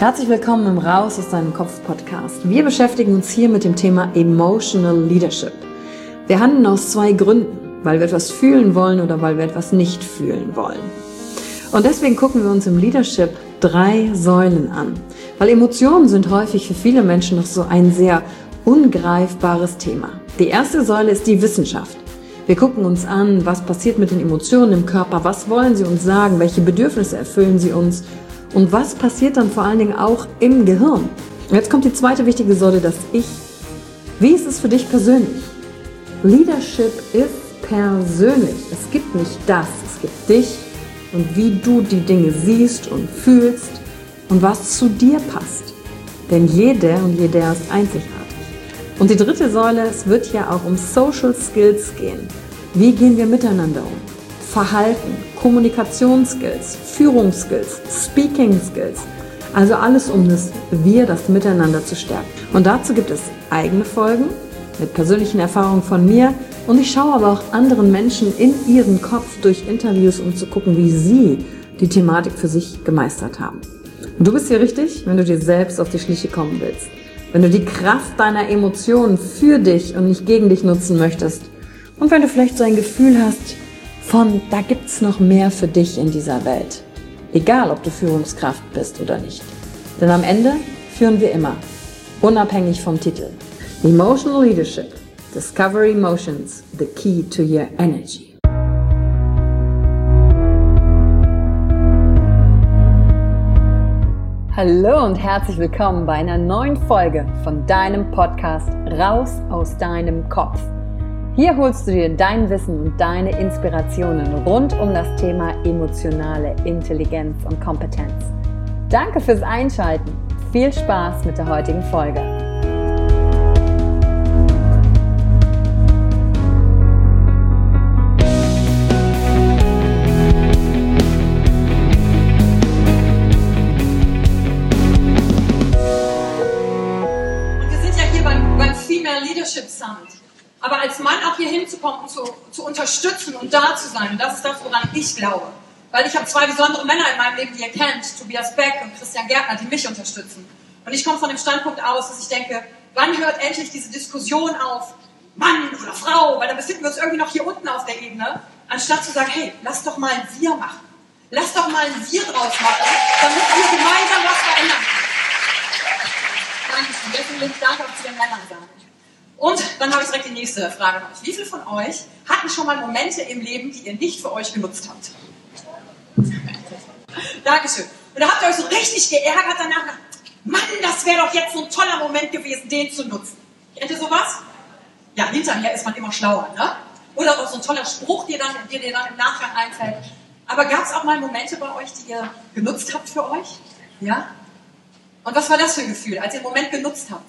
Herzlich willkommen im Raus aus deinem Kopf Podcast. Wir beschäftigen uns hier mit dem Thema Emotional Leadership. Wir handeln aus zwei Gründen, weil wir etwas fühlen wollen oder weil wir etwas nicht fühlen wollen. Und deswegen gucken wir uns im Leadership 3 Säulen an, weil Emotionen sind häufig für viele Menschen noch so ein sehr ungreifbares Thema. Die erste Säule ist die Wissenschaft. Wir gucken uns an, was passiert mit den Emotionen im Körper, was wollen sie uns sagen, welche Bedürfnisse erfüllen sie uns und was passiert dann vor allen Dingen auch im Gehirn. Und jetzt kommt die zweite wichtige Säule, das Ich. Wie ist es für dich persönlich? Leadership ist persönlich. Es gibt nicht das, es gibt dich und wie du die Dinge siehst und fühlst und was zu dir passt. Denn jeder und jeder ist einzigartig. Und die dritte Säule, es wird ja auch um Social Skills gehen. Wie gehen wir miteinander um? Verhalten, Kommunikationsskills, Führungsskills, Speaking Skills. Also alles um das Miteinander zu stärken. Und dazu gibt es eigene Folgen mit persönlichen Erfahrungen von mir. Und ich schaue aber auch anderen Menschen in ihren Kopf durch Interviews, um zu gucken, wie sie die Thematik für sich gemeistert haben. Und du bist hier richtig, wenn du dir selbst auf die Schliche kommen willst. Wenn du die Kraft deiner Emotionen für dich und nicht gegen dich nutzen möchtest. Und wenn du vielleicht so ein Gefühl hast von, da gibt's noch mehr für dich in dieser Welt. Egal, ob du Führungskraft bist oder nicht. Denn am Ende führen wir immer, unabhängig vom Titel. Emotional Leadership. Discover Emotions, the key to your energy. Hallo und herzlich willkommen bei einer neuen Folge von deinem Podcast Raus aus deinem Kopf. Hier holst du dir dein Wissen und deine Inspirationen rund um das Thema emotionale Intelligenz und Kompetenz. Danke fürs Einschalten. Viel Spaß mit der heutigen Folge. Leadership Summit. Aber als Mann auch hier hinzukommen und zu unterstützen und da zu sein, und das ist das, woran ich glaube. Weil ich habe 2 besondere Männer in meinem Leben, die ihr kennt, Tobias Beck und Christian Gärtner, die mich unterstützen. Und ich komme von dem Standpunkt aus, dass ich denke, wann hört endlich diese Diskussion auf, Mann oder Frau, weil dann befinden wir uns irgendwie noch hier unten auf der Ebene, anstatt zu sagen, hey, lass doch mal ein Wir machen. Lass doch mal ein Wir draus machen, damit wir gemeinsam was verändern können. Dankeschön. Deswegen will ich Danke auch zu den Männern sagen. Und dann habe ich direkt die nächste Frage an euch. Wie viele von euch hatten schon mal Momente im Leben, die ihr nicht für euch genutzt habt? Dankeschön. Und da habt ihr euch so richtig geärgert danach. Mann, das wäre doch jetzt so ein toller Moment gewesen, den zu nutzen. Kennt ihr sowas? Ja, hinterher ist man immer schlauer, ne? Oder auch so ein toller Spruch, dir dann im Nachgang einfällt. Aber gab es auch mal Momente bei euch, die ihr genutzt habt für euch? Ja? Und was war das für ein Gefühl, als ihr einen Moment genutzt habt?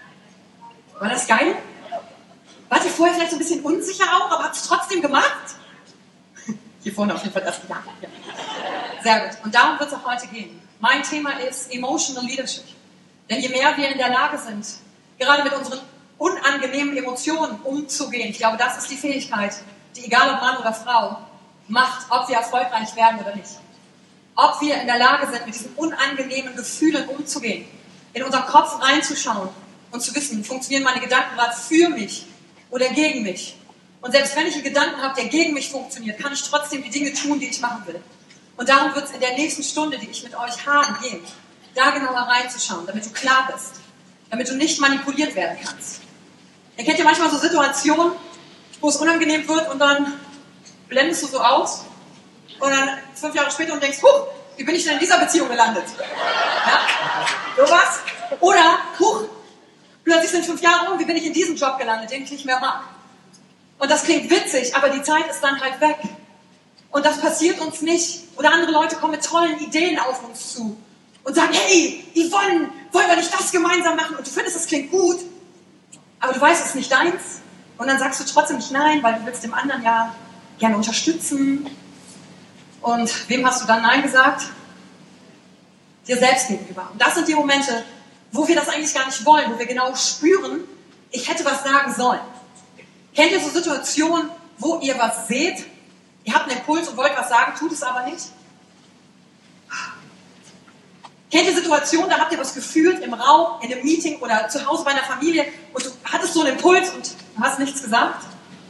War das geil? Wart ihr vorher vielleicht so ein bisschen unsicher auch, aber habt es trotzdem gemacht? Hier vorne auf jeden Fall das Ja. Sehr gut. Und darum wird es auch heute gehen. Mein Thema ist Emotional Leadership. Denn je mehr wir in der Lage sind, gerade mit unseren unangenehmen Emotionen umzugehen, ich glaube, das ist die Fähigkeit, die egal ob Mann oder Frau macht, ob wir erfolgreich werden oder nicht. Ob wir in der Lage sind, mit diesen unangenehmen Gefühlen umzugehen, in unseren Kopf reinzuschauen, und zu wissen, funktionieren meine Gedanken gerade für mich oder gegen mich. Und selbst wenn ich einen Gedanken habe, der gegen mich funktioniert, kann ich trotzdem die Dinge tun, die ich machen will. Und darum wird es in der nächsten Stunde, die ich mit euch habe, gehen, da genauer reinzuschauen, damit du klar bist, damit du nicht manipuliert werden kannst. Ihr kennt ja manchmal so Situationen, wo es unangenehm wird und dann blendest du so aus und dann 5 Jahre später und denkst, huch, wie bin ich denn in dieser Beziehung gelandet? Ja? Sowas? Oder, huch, plötzlich sind 5 Jahre um, wie bin ich in diesem Job gelandet, den ich nicht mehr mag. Und das klingt witzig, aber die Zeit ist dann halt weg. Und das passiert uns nicht. Oder andere Leute kommen mit tollen Ideen auf uns zu und sagen, hey, Yvonne, wollen wir nicht das gemeinsam machen? Und du findest, das klingt gut, aber du weißt, es ist nicht deins. Und dann sagst du trotzdem nicht nein, weil du willst dem anderen ja gerne unterstützen. Und wem hast du dann nein gesagt? Dir selbst gegenüber. Und das sind die Momente, wo wir das eigentlich gar nicht wollen, wo wir genau spüren, ich hätte was sagen sollen. Kennt ihr so Situationen, wo ihr was seht, ihr habt einen Impuls und wollt was sagen, tut es aber nicht? Kennt ihr Situationen, da habt ihr was gefühlt im Raum, in einem Meeting oder zu Hause bei einer Familie und du hattest so einen Impuls und du hast nichts gesagt?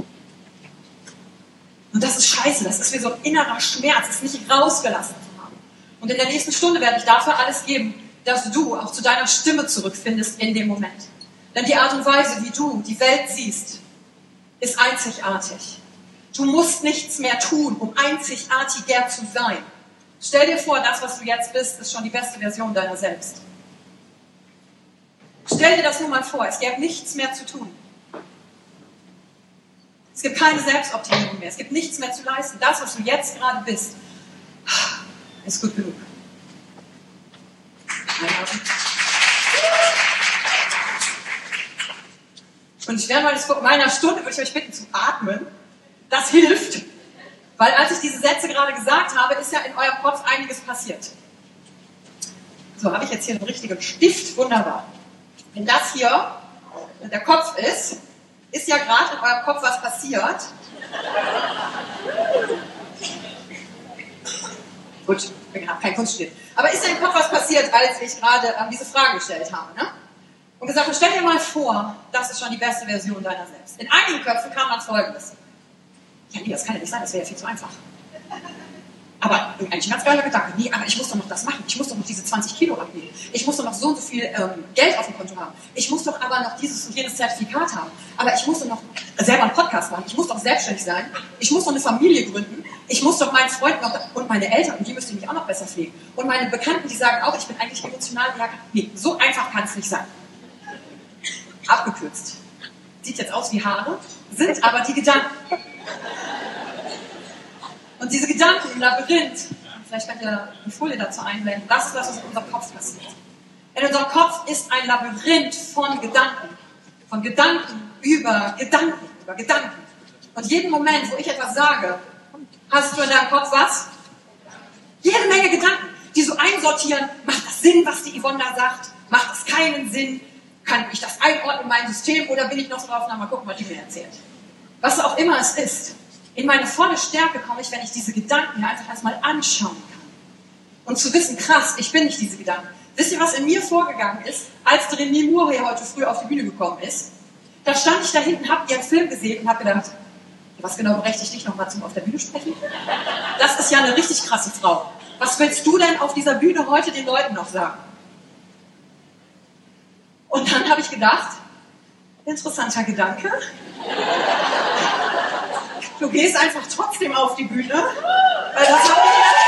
Und das ist scheiße, das ist wie so ein innerer Schmerz, es nicht rausgelassen zu haben. Und in der nächsten Stunde werde ich dafür alles geben, dass du auch zu deiner Stimme zurückfindest in dem Moment. Denn die Art und Weise, wie du die Welt siehst, ist einzigartig. Du musst nichts mehr tun, um einzigartiger zu sein. Stell dir vor, das, was du jetzt bist, ist schon die beste Version deiner selbst. Stell dir das nur mal vor, es gäbe nichts mehr zu tun. Es gibt keine Selbstoptimierung mehr, es gibt nichts mehr zu leisten. Das, was du jetzt gerade bist, ist gut genug. Und ich werde mal vor meiner Stunde, würde ich euch bitten zu atmen. Das hilft. Weil als ich diese Sätze gerade gesagt habe, ist ja in eurem Kopf einiges passiert. So, habe ich jetzt hier einen richtigen Stift? Wunderbar. Wenn das hier der Kopf ist ja gerade in eurem Kopf was passiert. Gut, ich habe kein Kunststift. Aber ist ja im Kopf was passiert, als ich gerade diese Frage gestellt habe, ne? Und gesagt habe, stell dir mal vor, das ist schon die beste Version deiner selbst. In einigen Köpfen kam dann Folgendes. Ja, nee, das kann ja nicht sein, das wäre ja viel zu einfach. Aber eigentlich ein ganz geiler Gedanke. Nee, aber ich muss doch noch das machen. Ich muss doch noch diese 20 Kilo abnehmen. Ich muss doch noch so und so viel Geld auf dem Konto haben. Ich muss doch aber noch dieses und jenes Zertifikat haben. Aber ich muss doch noch selber einen Podcast machen. Ich muss doch selbstständig sein. Ich muss doch eine Familie gründen. Ich muss doch meinen Freunden noch, und meine Eltern, und die müssten mich auch noch besser pflegen. Und meine Bekannten, die sagen auch, ich bin eigentlich emotional. Ja, nee, so einfach kann es nicht sein. Abgekürzt. Sieht jetzt aus wie Haare, sind aber die Gedanken. Und diese Gedanken im Labyrinth, vielleicht könnt ihr die Folie dazu einblenden, das ist das, was in unserem Kopf passiert. In unserem Kopf ist ein Labyrinth von Gedanken. Von Gedanken über Gedanken, über Gedanken. Und jeden Moment, wo ich etwas sage, hast du in deinem Kopf was? Jede Menge Gedanken, die so einsortieren. Macht das Sinn, was die Yvonne da sagt? Macht das keinen Sinn? Kann ich das einordnen in mein System oder bin ich noch so drauf, mal gucken, was die mir erzählt? Was auch immer es ist. In meine volle Stärke komme ich, wenn ich diese Gedanken einfach erstmal anschauen kann. Und zu wissen, krass, ich bin nicht diese Gedanken. Wisst ihr, was in mir vorgegangen ist, als Demi Moore hier heute früh auf die Bühne gekommen ist? Da stand ich da hinten, hab ihren Film gesehen und hab gedacht, was genau berechtigt dich nochmal zum auf der Bühne sprechen? Das ist ja eine richtig krasse Frau. Was willst du denn auf dieser Bühne heute den Leuten noch sagen? Und dann habe ich gedacht, interessanter Gedanke. Du gehst einfach trotzdem auf die Bühne, weil das habe ich ja.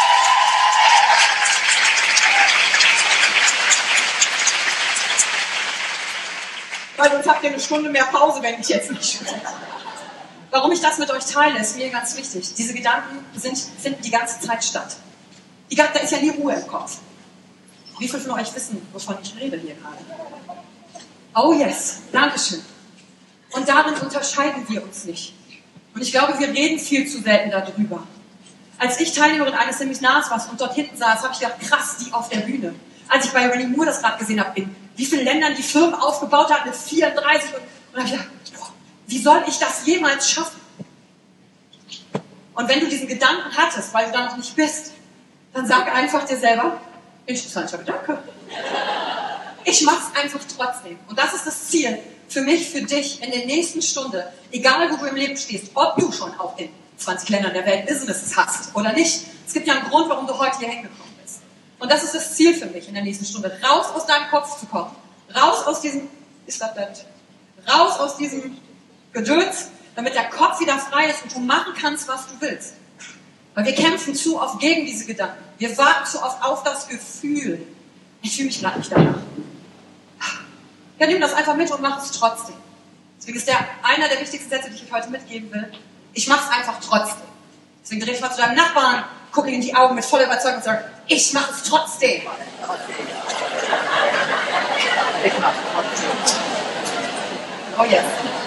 Weil sonst habt ihr eine Stunde mehr Pause, wenn ich jetzt nicht spreche. Warum ich das mit euch teile, ist mir ganz wichtig. Diese Gedanken finden die ganze Zeit statt. Da ist ja nie Ruhe im Kopf. Wie viele von euch wissen, wovon ich rede hier gerade? Oh yes, Dankeschön. Und darin unterscheiden wir uns nicht. Und ich glaube, wir reden viel zu selten darüber. Als ich Teilnehmerin eines Seminars war und dort hinten saß, habe ich gedacht, krass, die auf der Bühne. Als ich bei Demi Moore das gerade gesehen habe, in wie vielen Ländern die Firmen aufgebaut hat mit 34 und habe ich gedacht, boah, wie soll ich das jemals schaffen? Und wenn du diesen Gedanken hattest, weil du da noch nicht bist, dann sag einfach dir selber, interessanter Gedanke. Ich mach's einfach trotzdem. Und das ist das Ziel für mich, für dich in der nächsten Stunde. Egal, wo du im Leben stehst, ob du schon auch in 20 Ländern der Welt Businesses hast oder nicht. Es gibt ja einen Grund, warum du heute hier hingekommen bist. Und das ist das Ziel für mich in der nächsten Stunde. Raus aus deinem Kopf zu kommen. Raus aus diesem, raus aus diesem Gedöns, damit der Kopf wieder frei ist und du machen kannst, was du willst. Weil wir kämpfen zu oft gegen diese Gedanken. Wir warten zu oft auf das Gefühl. Ich fühle mich gerade nicht danach. Ja, nimm das einfach mit und mach es trotzdem. Deswegen ist einer der wichtigsten Sätze, die ich euch heute mitgeben will. Ich mach's einfach trotzdem. Deswegen dreh dich mal zu deinem Nachbarn, guck ihn in die Augen mit voller Überzeugung und sag, ich mach es trotzdem. Ich mach's trotzdem. Oh yes.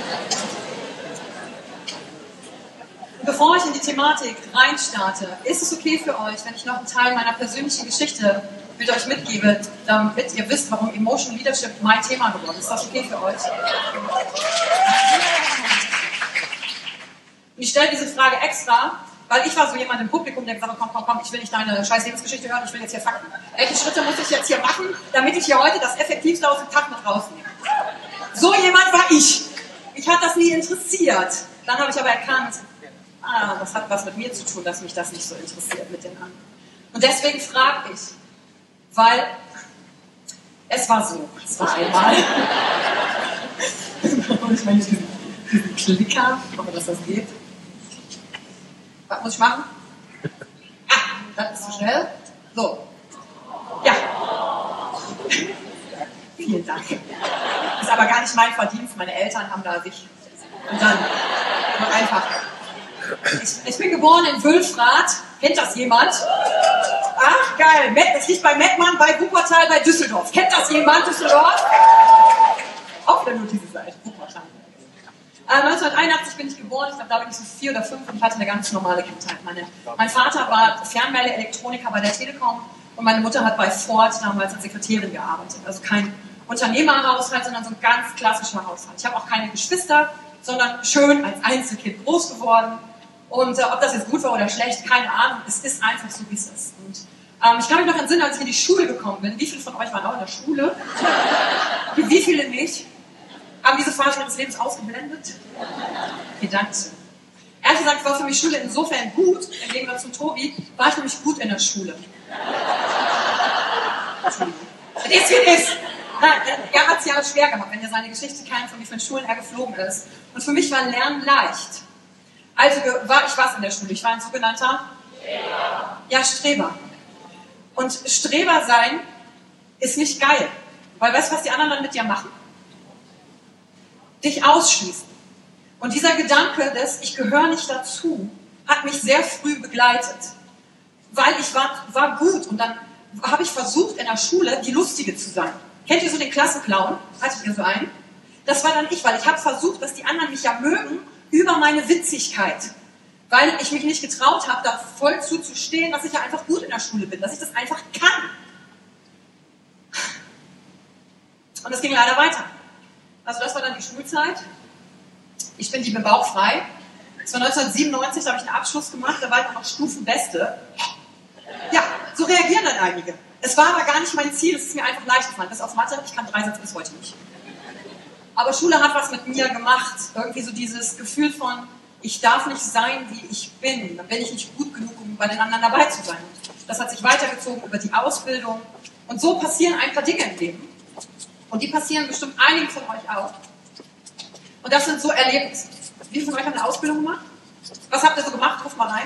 Bevor ich in die Thematik reinstarte, ist es okay für euch, wenn ich noch einen Teil meiner persönlichen Geschichte mit euch mitgebe, damit ihr wisst, warum Emotional Leadership mein Thema geworden ist. Ist das okay für euch? Und ich stelle diese Frage extra, Weil ich war so jemand im Publikum, der gesagt hat, komm, ich will nicht deine scheiß Lebensgeschichte hören, ich will jetzt hier Fakten. Welche Schritte muss ich jetzt hier machen, damit ich hier heute das Effektivste aus dem Tag mit rausnehme? So jemand war ich. Mich hat das nie interessiert. Dann habe ich aber erkannt, das hat was mit mir zu tun, dass mich das nicht so interessiert mit den anderen. Und deswegen frage ich, weil es war einmal. Ich meine, diesen Klicker, ich hoffe, dass das geht. Was muss ich machen? Das ist zu schnell. So. Ja. Vielen Dank. Ist aber gar nicht mein Verdienst. Meine Eltern haben da sich. Und dann einfach. Ich bin geboren in Wülfrath. Kennt das jemand? Ach, geil. Das liegt bei Mettmann, bei Wuppertal, bei Düsseldorf. Kennt das jemand, Düsseldorf? Auf der Notizseite. Wuppertal. 1981 bin ich geboren, ich glaube, da bin ich so 4 oder 5 und ich hatte eine ganz normale Kindheit. Mein Vater war Fernmeldeelektroniker bei der Telekom und meine Mutter hat bei Ford damals als Sekretärin gearbeitet. Also kein Unternehmerhaushalt, sondern so ein ganz klassischer Haushalt. Ich habe auch keine Geschwister, sondern schön als Einzelkind groß geworden. Und ob das jetzt gut war oder schlecht, keine Ahnung, es ist einfach so, wie es ist. Und ich kann mich noch entsinnen, als ich in die Schule gekommen bin, wie viele von euch waren auch in der Schule? Wie viele nicht? Haben diese Phase ihres Lebens ausgeblendet? Okay, danke schön. Ehrlich gesagt war für mich Schule insofern gut, im Gegensatz zum Tobi, war ich nämlich gut in der Schule. Das ist wie es ist. Er hat es ja schwer gehabt, wenn ihr seine Geschichte kennt, von wie vielen Schulen er geflogen ist. Und für mich war Lernen leicht. Also war ich was in der Schule? Ich war ein sogenannter Streber. Ja, Streber. Und Streber sein ist nicht geil. Weil weißt du, was die anderen dann mit dir machen? Dich ausschließen. Und dieser Gedanke des ich gehöre nicht dazu, hat mich sehr früh begleitet. Weil ich war gut und dann habe ich versucht in der Schule die Lustige zu sein. Kennt ihr so den Klassenclown? Hattet ihr so einen? Das war dann ich, weil ich habe versucht, dass die anderen mich ja mögen über meine Witzigkeit. Weil ich mich nicht getraut habe, da voll zuzustehen, dass ich ja einfach gut in der Schule bin, dass ich das einfach kann. Und das ging leider weiter. Also das war dann die Schulzeit. Ich bin die mit Bauch frei. Das war 1997, da habe ich einen Abschluss gemacht, da war ich noch Stufenbeste. Ja, so reagieren dann einige. Es war aber gar nicht mein Ziel, es ist mir einfach leicht gefallen. Bis auf Mathe, ich kann Dreisatz bis heute nicht. Aber Schule hat was mit mir gemacht. Irgendwie so dieses Gefühl von, ich darf nicht sein, wie ich bin. Dann bin ich nicht gut genug, um bei den anderen dabei zu sein. Das hat sich weitergezogen über die Ausbildung. Und so passieren ein paar Dinge im Leben. Und die passieren bestimmt einigen von euch auch. Und das sind so Erlebnisse. Wie viele von euch haben eine Ausbildung gemacht? Was habt ihr so gemacht? Ruft mal rein.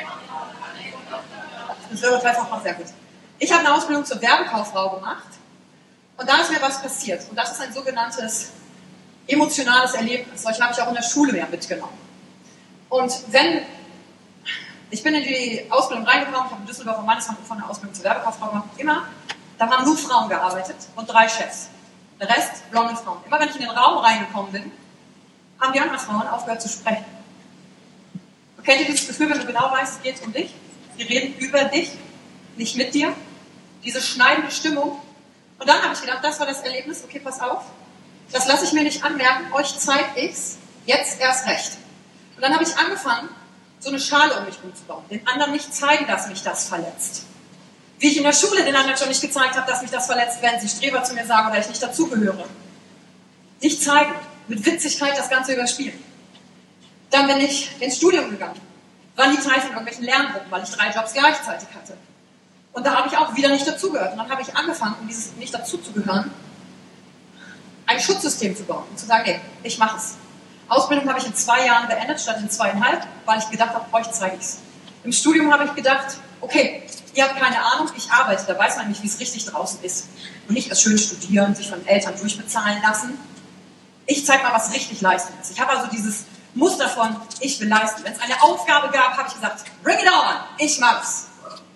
Das ist auch sehr gut. Ich habe eine Ausbildung zur Werbekauffrau gemacht. Und da ist mir was passiert. Und das ist ein sogenanntes emotionales Erlebnis. Solche habe ich auch in der Schule mehr mitgenommen. Und ich bin in die Ausbildung reingekommen, ich habe in Düsseldorf am Mannesmann von der Ausbildung zur Werbekauffrau gemacht, da haben nur Frauen gearbeitet und 3 Chefs. Der Rest blonde Frauen. Immer wenn ich in den Raum reingekommen bin, haben die anderen Frauen aufgehört zu sprechen. Und kennt ihr dieses Gefühl, wenn du genau weißt, es geht um dich? Die reden über dich, nicht mit dir. Diese schneidende Stimmung. Und dann habe ich gedacht, das war das Erlebnis, okay, pass auf. Das lasse ich mir nicht anmerken, euch zeige ich's, jetzt erst recht. Und dann habe ich angefangen, so eine Schale um mich rumzubauen. Den anderen nicht zeigen, dass mich das verletzt. Wie ich in der Schule den anderen schon nicht gezeigt habe, dass mich das verletzt, wenn sie Streber zu mir sagen oder ich nicht dazugehöre. Nicht zeigen, mit Witzigkeit das Ganze überspielen. Dann bin ich ins Studium gegangen. War nie Teil von irgendwelchen Lerngruppen, weil ich 3 Jobs gleichzeitig hatte. Und da habe ich auch wieder nicht dazugehört. Und dann habe ich angefangen, um dieses nicht dazuzugehören, ein Schutzsystem zu bauen und zu sagen, nee, ich mache es. Ausbildung habe ich in 2 Jahren beendet, statt in 2,5, weil ich gedacht habe, euch zeige ich es. Im Studium habe ich gedacht, okay, ihr habt keine Ahnung, ich arbeite, da weiß man nämlich, wie es richtig draußen ist. Und nicht das schön studieren, sich von Eltern durchbezahlen lassen. Ich zeige mal, was richtig Leistung ist. Ich habe also dieses Muster von, ich will leisten. Wenn es eine Aufgabe gab, habe ich gesagt, bring it on, ich mach's.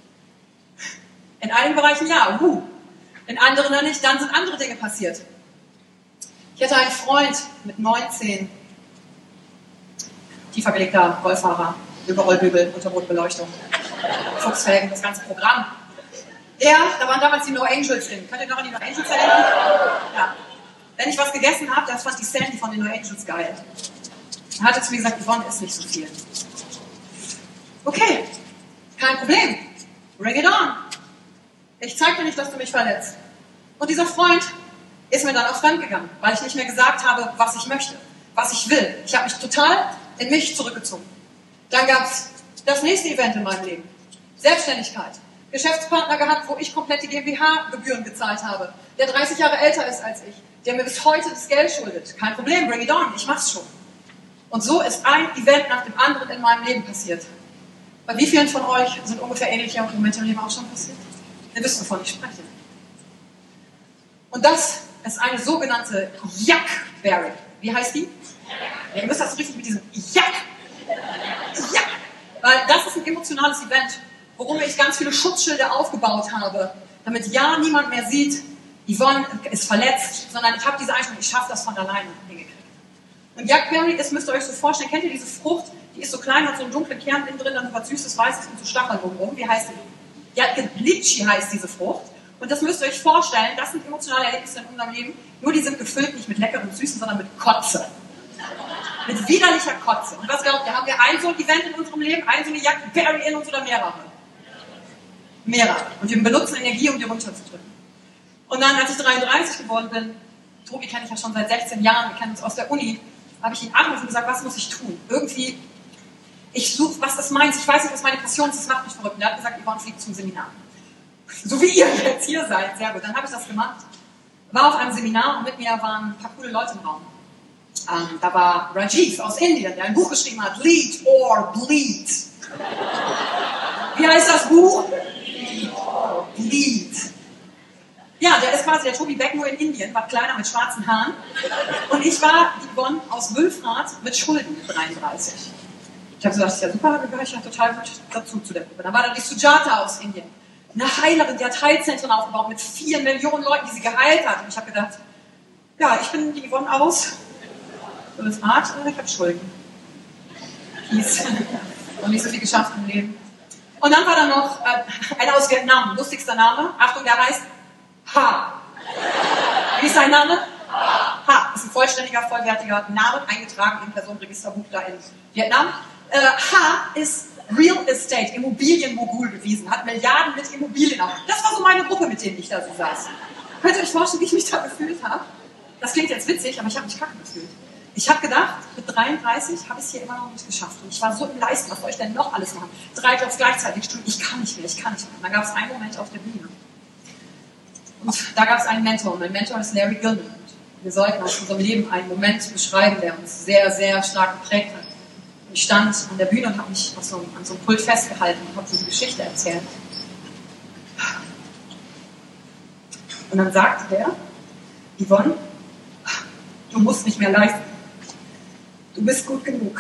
In einigen Bereichen ja, in anderen dann nicht, dann sind andere Dinge passiert. Ich hatte einen Freund mit 19, tiefer gelegter Rollfahrer, Überrollbügel, Unterbootbeleuchtung, Fuchsfelgen, das ganze Programm. Da waren damals die No Angels drin. Könnt ihr noch an die No Angels erinnern? Ja. Wenn ich was gegessen habe, das fand die Sandy von den No Angels geil. Er hatte zu mir gesagt, Yvonne isst nicht so viel. Okay, kein Problem. Bring it on. Ich zeig dir nicht, dass du mich verletzt. Und dieser Freund ist mir dann auch fremd gegangen, weil ich nicht mehr gesagt habe, was ich möchte, was ich will. Ich habe mich total in mich zurückgezogen. Dann gab es das nächste Event in meinem Leben. Selbstständigkeit. Geschäftspartner gehabt, wo ich komplett die GmbH-Gebühren gezahlt habe. Der 30 Jahre älter ist als ich. Der mir bis heute das Geld schuldet. Kein Problem, bring it on, ich mach's schon. Und so ist ein Event nach dem anderen in meinem Leben passiert. Bei wie vielen von euch sind ungefähr ähnliche Momente im Leben auch schon passiert? Ihr wisst, wovon ich spreche. Und das ist eine sogenannte Yuck-Berry. Wie heißt die? Ja, ihr müsst das so richtig mit diesem Yuck. Yuck. Weil das ist ein emotionales Event, worum ich ganz viele Schutzschilder aufgebaut habe, damit ja niemand mehr sieht, Yvonne ist verletzt, sondern ich habe diese Einstellung, ich schaffe das von alleine hingekriegt. Und Yuckberry ist, müsst ihr euch so vorstellen, kennt ihr diese Frucht, die ist so klein, hat so einen dunklen Kern innen drin, dann was Süßes, Weißes und so Stacheln drumherum. Wie heißt die? Ja, Litchi heißt diese Frucht. Und das müsst ihr euch vorstellen, das sind emotionale Erlebnisse in unserem Leben, nur die sind gefüllt nicht mit leckerem Süßen, sondern mit Kotze. Mit widerlicher Kotze. Und was glaubt ihr, haben wir ein so ein Event in unserem Leben, ein so eine Yuckberry in uns oder mehrere? Mehrere. Und wir benutzen Energie, um die runterzudrücken. Und dann, als ich 33 geworden bin, Tobi kenne ich ja schon seit 16 Jahren, wir kennen uns aus der Uni, habe ich ihn angerufen und gesagt, was muss ich tun? Irgendwie, ich suche, was das meint, ich weiß nicht, was meine Passion ist, das macht mich verrückt. Und er hat gesagt, Yvonne, fliegt zum Seminar. So wie ihr jetzt hier seid, sehr gut. Dann habe ich das gemacht, war auf einem Seminar und mit mir waren ein paar coole Leute im Raum. Da war Rajiv aus Indien, der ein Buch geschrieben hat, Lead or Bleed. Wie heißt das Buch? Lead or Bleed. Ja, der ist quasi der Tobi Beck nur in Indien, war kleiner mit schwarzen Haaren. Und ich war die Yvonne aus Wülfrath mit Schulden, 33. Ich habe gesagt, das ist ja super, da gehöre ich ja total gut dazu zu der Gruppe. Dann war da die Sujata aus Indien. Eine Heilerin, die hat Heilzentren aufgebaut mit 4 Millionen Leuten, die sie geheilt hat. Und ich habe gedacht, ja, ich bin die Yvonne aus Wülfrath und ich habe Schulden. Peace. Und nicht so viel geschafft im Leben. Und dann war da noch einer aus Vietnam, lustigster Name. Achtung, der heißt Ha. Wie ist sein Name? Ha. Ist ein vollständiger, vollwertiger Name, eingetragen im Personenregisterbuch da in Vietnam. Ha ist Real Estate, Immobilienmogul gewesen, hat Milliarden mit Immobilien auf. Das war so meine Gruppe, mit denen ich da so saß. Könnt ihr euch vorstellen, wie ich mich da gefühlt habe? Das klingt jetzt witzig, aber ich habe mich kacke gefühlt. Ich habe gedacht, mit 33 habe ich es hier immer noch nicht geschafft. Und ich war so im Leisten, was soll ich denn noch alles machen? 3 Jobs gleichzeitig, ich kann nicht mehr, ich kann nicht mehr. Und dann gab es einen Moment auf der Bühne. Und da gab es einen Mentor, und mein Mentor ist Larry Gilman. Wir sollten aus unserem Leben einen Moment beschreiben, der uns sehr, sehr stark geprägt hat. Und ich stand an der Bühne und habe mich an so einem Pult festgehalten und habe so die Geschichte erzählt. Und dann sagte der, Yvonne, du musst nicht mehr leisten. Du bist gut genug.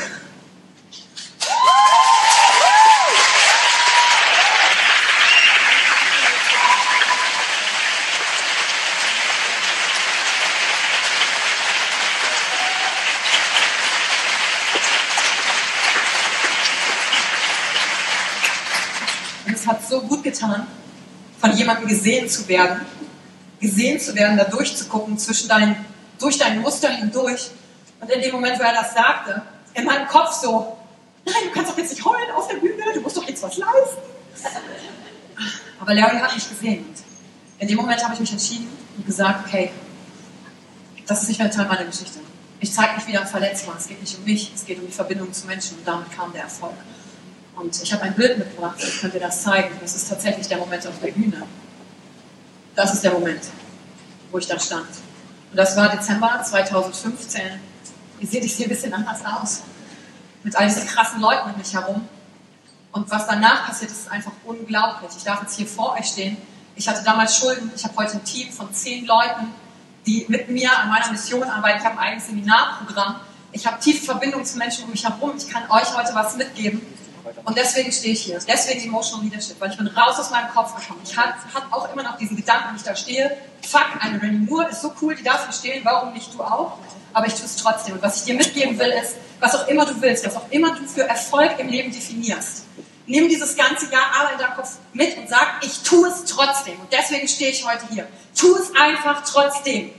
Hat so gut getan, von jemandem gesehen zu werden, da durchzugucken, durch dein Muster hindurch. Und in dem Moment, wo er das sagte, in meinem Kopf so, nein, du kannst doch jetzt nicht heulen auf der Bühne, du musst doch jetzt was leisten. Aber Larry hat mich gesehen. Und in dem Moment habe ich mich entschieden und gesagt, okay, das ist nicht mehr Teil meiner Geschichte. Ich zeige mich wieder verletzbar, es geht nicht um mich, es geht um die Verbindung zu Menschen und damit kam der Erfolg. Und ich habe ein Bild mitgebracht, ich könnte dir das zeigen. Das ist tatsächlich der Moment auf der Bühne. Das ist der Moment, wo ich da stand. Und das war Dezember 2015. Ihr seht, ich sehe ein bisschen anders aus. Mit all diesen krassen Leuten um mich herum. Und was danach passiert, ist einfach unglaublich. Ich darf jetzt hier vor euch stehen. Ich hatte damals Schulden. Ich habe heute ein Team von 10 Leuten, die mit mir an meiner Mission arbeiten. Ich habe ein eigenes Seminarprogramm. Ich habe tiefe Verbindungen zu Menschen um mich herum. Ich kann euch heute was mitgeben. Und deswegen stehe ich hier. Deswegen Emotional Leadership. Weil ich bin raus aus meinem Kopf gekommen. Ich habe auch immer noch diesen Gedanken, wenn ich da stehe. Fuck, eine Rennie Moore ist so cool, die darf hier stehen. Warum nicht du auch? Aber ich tue es trotzdem. Und was ich dir mitgeben will, ist, was auch immer du willst, was auch immer du für Erfolg im Leben definierst. Nimm dieses ganze Jahr aber in deinem Kopf mit und sag, ich tue es trotzdem. Und deswegen stehe ich heute hier. Tu es einfach trotzdem.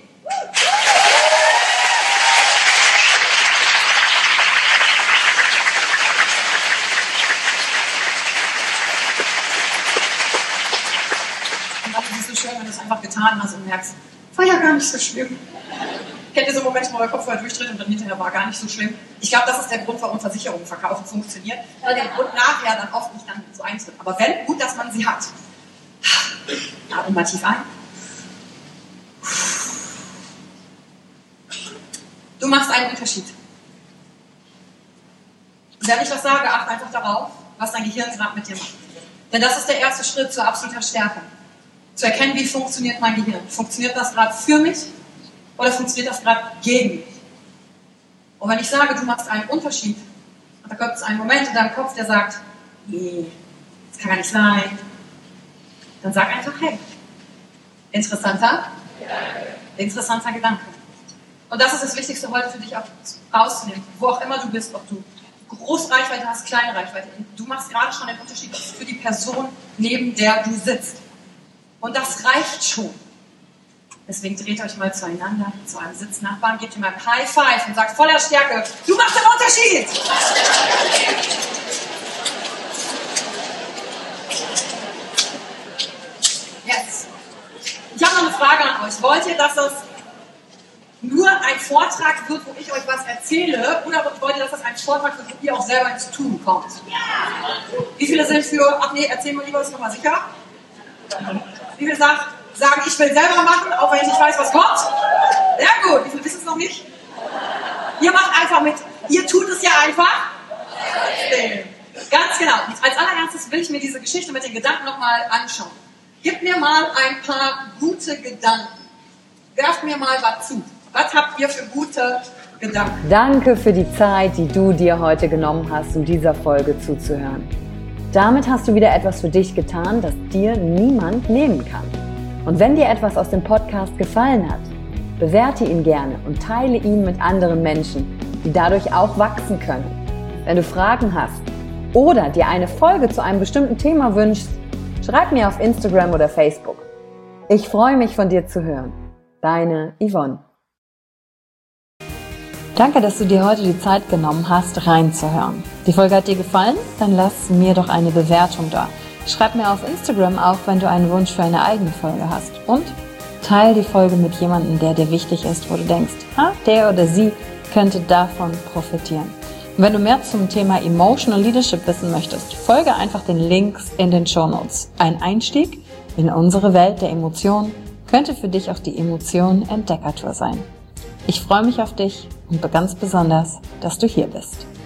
ach, das ist so schön, wenn du es einfach getan hast und merkst, war ja gar nicht so schlimm. Kennt ihr so Momente, wo der Kopf vorher durchdreht und dann hinterher war gar nicht so schlimm? Ich glaube, das ist der Grund, warum Versicherungen verkaufen funktioniert, weil der Grund nachher dann oft nicht dann so eintritt. Aber wenn, gut, dass man sie hat. Atme mal tief ein. Du machst einen Unterschied. Und wenn ich das sage, achte einfach darauf, was dein Gehirn gerade mit dir macht. Denn das ist der erste Schritt zur absoluter Stärke. Zu erkennen, wie funktioniert mein Gehirn. Funktioniert das gerade für mich oder funktioniert das gerade gegen mich? Und wenn ich sage, du machst einen Unterschied, und da kommt es einen Moment in deinem Kopf, der sagt, nee, das kann gar nicht sein, dann sag einfach, hey, interessanter Gedanke. Und das ist das Wichtigste heute für dich auch rauszunehmen, wo auch immer du bist, ob du große Reichweite hast, kleine Reichweite. Du machst gerade schon den Unterschied für die Person, neben der du sitzt. Und das reicht schon. Deswegen dreht euch mal zueinander, zu einem Sitznachbarn, gebt ihm ein High Five und sagt voller Stärke, du machst den Unterschied! Yes. Ich habe noch eine Frage an euch. Wollt ihr, dass das nur ein Vortrag wird, wo ich euch was erzähle, oder wollt ihr, dass das ein Vortrag wird, wo ihr auch selber ins Tun kommt? Wie viele sind für, ach nee, erzähl mal lieber, ist nochmal sicher? Wie viele sagen, ich will selber machen, auch wenn ich nicht weiß, was kommt? Sehr gut. Wie viele wissen es noch nicht? Ihr macht einfach mit. Ihr tut es ja einfach. Ganz genau. Als allererstes will ich mir diese Geschichte mit den Gedanken nochmal anschauen. Gebt mir mal ein paar gute Gedanken. Werft mir mal was zu. Was habt ihr für gute Gedanken? Danke für die Zeit, die du dir heute genommen hast, um dieser Folge zuzuhören. Damit hast du wieder etwas für dich getan, das dir niemand nehmen kann. Und wenn dir etwas aus dem Podcast gefallen hat, bewerte ihn gerne und teile ihn mit anderen Menschen, die dadurch auch wachsen können. Wenn du Fragen hast oder dir eine Folge zu einem bestimmten Thema wünschst, schreib mir auf Instagram oder Facebook. Ich freue mich, von dir zu hören. Deine Yvonne. Danke, dass du dir heute die Zeit genommen hast, reinzuhören. Die Folge hat dir gefallen? Dann lass mir doch eine Bewertung da. Schreib mir auf Instagram auch, wenn du einen Wunsch für eine eigene Folge hast. Und teile die Folge mit jemandem, der dir wichtig ist, wo du denkst, der oder sie könnte davon profitieren. Und wenn du mehr zum Thema Emotional Leadership wissen möchtest, folge einfach den Links in den Shownotes. Ein Einstieg in unsere Welt der Emotionen könnte für dich auch die Emotionen-Entdeckertour sein. Ich freue mich auf dich und ganz besonders, dass du hier bist.